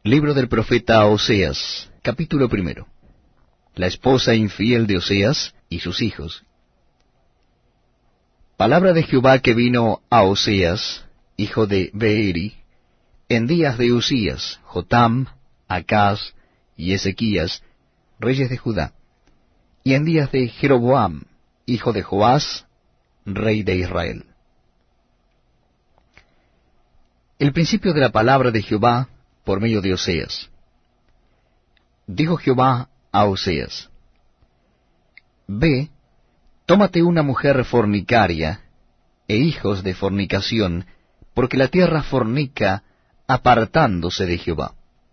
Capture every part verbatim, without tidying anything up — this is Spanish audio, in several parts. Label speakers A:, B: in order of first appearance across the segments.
A: Libro del profeta Oseas, capítulo primero. La esposa infiel de Oseas y sus hijos. Palabra de Jehová que vino a Oseas, hijo de Beeri, en días de Usías, Jotam, Acaz y Ezequías, reyes de Judá, y en días de Jeroboam, hijo de Joás, rey de Israel. El principio de la palabra de Jehová por medio de Oseas. Dijo Jehová a Oseas: Ve, tómate una mujer fornicaria e hijos de fornicación, porque la tierra fornica apartándose de Jehová.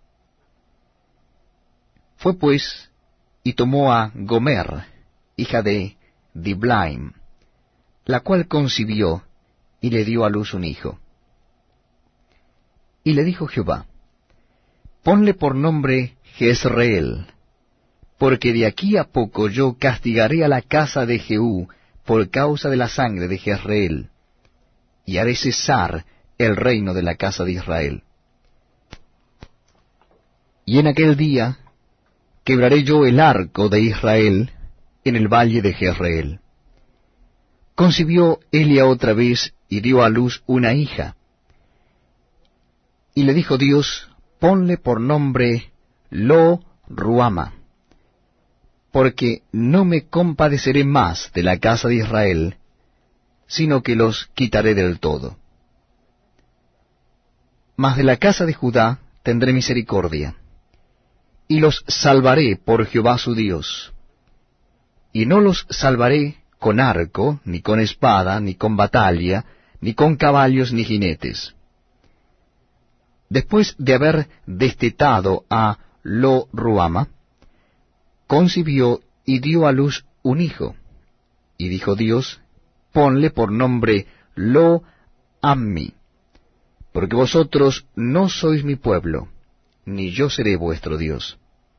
A: Fue pues, y tomó a Gomer, hija de Diblaim, la cual concibió, y le dio a luz un hijo. Y le dijo Jehová: Ponle por nombre Jezreel, porque de aquí a poco yo castigaré a la casa de Jehú por causa de la sangre de Jezreel, y haré cesar el reino de la casa de Israel. Y en aquel día quebraré yo el arco de Israel en el valle de Jezreel. Concibió Elia otra vez y dio a luz una hija. Y le dijo Dios: Ponle por nombre Lo Ruama, porque no me compadeceré más de la casa de Israel, sino que los quitaré del todo. Mas de la casa de Judá tendré misericordia, y los salvaré por Jehová su Dios. Y no los salvaré con arco, ni con espada, ni con batalla, ni con caballos, ni jinetes. Después de haber destetado a Lo Ruama, concibió y dio a luz un hijo. Y dijo Dios: Ponle por nombre Lo Ammi, porque vosotros no sois mi pueblo, ni yo seré vuestro Dios.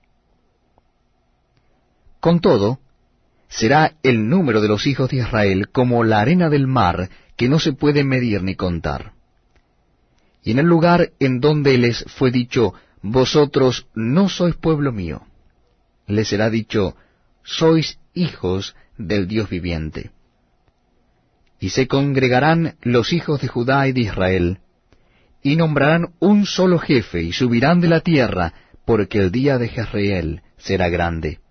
A: Con todo, será el número de los hijos de Israel como la arena del mar, que no se puede medir ni contar. Y en el lugar en donde les fue dicho: Vosotros no sois pueblo mío, les será dicho: Sois hijos del Dios viviente. Y se congregarán los hijos de Judá y de Israel, y nombrarán un solo jefe, y subirán de la tierra, porque el día de Jezreel será grande.